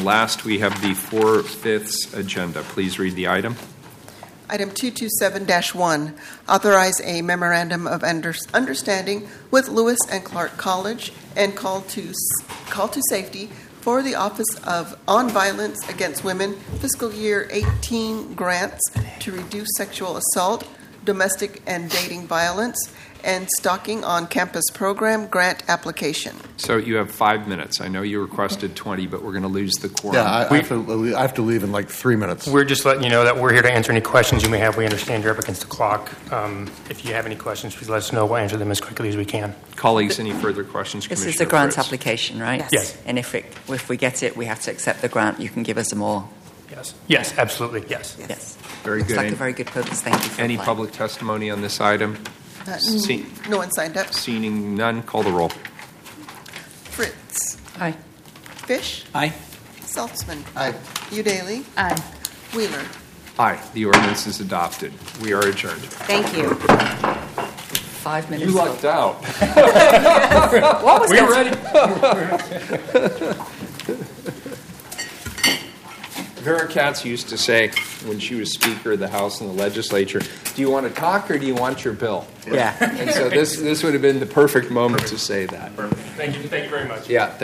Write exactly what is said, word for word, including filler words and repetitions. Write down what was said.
last, we have the four-fifths agenda. Please read the item. Item two twenty-seven dash one, authorize a memorandum of under- understanding with Lewis and Clark College and call to call to safety for the Office of On Violence Against Women fiscal year eighteen grants to reduce sexual assault, domestic and dating violence, and stalking on campus program grant application. So you have five minutes. I know you requested twenty, but we're going to lose the quorum. Yeah, I, I, have to, I have to leave in like three minutes. We're just letting you know that we're here to answer any questions you may have. We understand you're up against the clock. Um, if you have any questions, please let us know. We'll answer them as quickly as we can. Colleagues, any further questions? This is Commissioner the grant Fritz. application, right? Yes. Yes. And if it, if we get it, we have to accept the grant. You can give us more. Yes. Yes, absolutely. Yes. Yes. yes. Very Looks good. like Any, a very good purpose. Thank you for any applying. public testimony on this item? Uh, See- no one signed up. Seeing none, call the roll. Fritz. Aye. Fish. Aye. Saltzman. Aye. Udaly. Aye. Wheeler. Aye. The ordinance is adopted. We are adjourned. Thank you. Five minutes. You lucked out. What was We that? ready? Vera Katz used to say, when she was Speaker of the House and the Legislature, do you want to talk or do you want your bill? Yeah. And so this, this would have been the perfect moment to say that. Thank you. Thank you very much. Yeah.